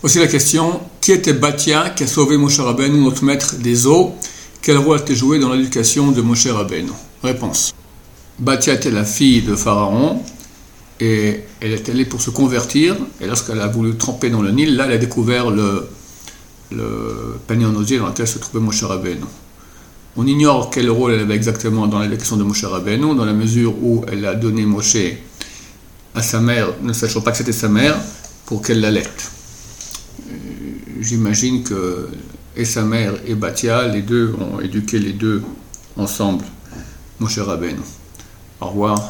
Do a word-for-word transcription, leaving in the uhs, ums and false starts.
Aussi la question, qui était Batia qui a sauvé Moshe Rabbeinu, notre maître des eaux? Quel rôle a-t-il joué dans l'éducation de Moshe Rabbeinu? Réponse. Batia était la fille de Pharaon et elle est allée pour se convertir, et lorsqu'elle a voulu tremper dans le Nil, là elle a découvert le, le panier en osier dans lequel se trouvait Moshe Rabbeinu. On ignore quel rôle elle avait exactement dans l'éducation de Moshe Rabbeinu, dans la mesure où elle a donné Moshe à sa mère, ne sachant pas que c'était sa mère, pour qu'elle l'allaite. J'imagine que et sa mère et Batia, les deux ont éduqué les deux ensemble, Moshe Rabbeinu. Au revoir.